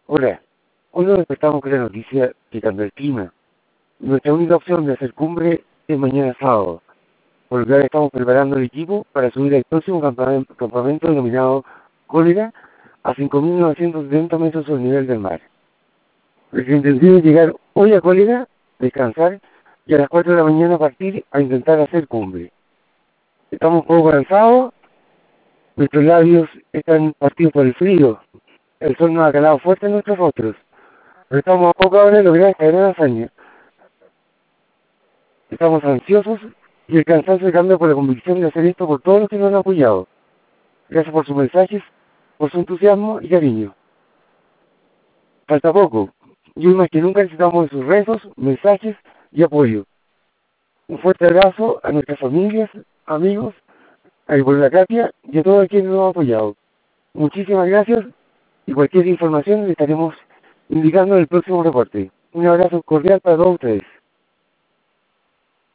Hola, hoy nos despertamos con la noticia que cambió el clima. Nuestra única opción de hacer cumbre es mañana sábado, por lo que ahora estamos preparando el equipo para subir al próximo campamento denominado Cólera a 5.970 metros sobre el nivel del mar. Nuestra intención es llegar hoy a Cólera, descansar y a las 4 de la mañana partir a intentar hacer cumbre. Estamos un poco cansados, nuestros labios están partidos por el frío, el sol nos ha calado fuerte en nuestros rostros, pero estamos a poco ahora de lograr esta gran hazaña. Estamos ansiosos y el cansancio cambia por la convicción de hacer esto por todos los que nos han apoyado. Gracias por sus mensajes, por su entusiasmo y cariño. Falta poco, y hoy más que nunca necesitamos de sus rezos, mensajes y apoyo. Un fuerte abrazo a nuestras familias, amigos, a la Katia y a todos quienes nos han apoyado. Muchísimas gracias y cualquier información le estaremos indicando en el próximo reporte. Un abrazo cordial para todos ustedes.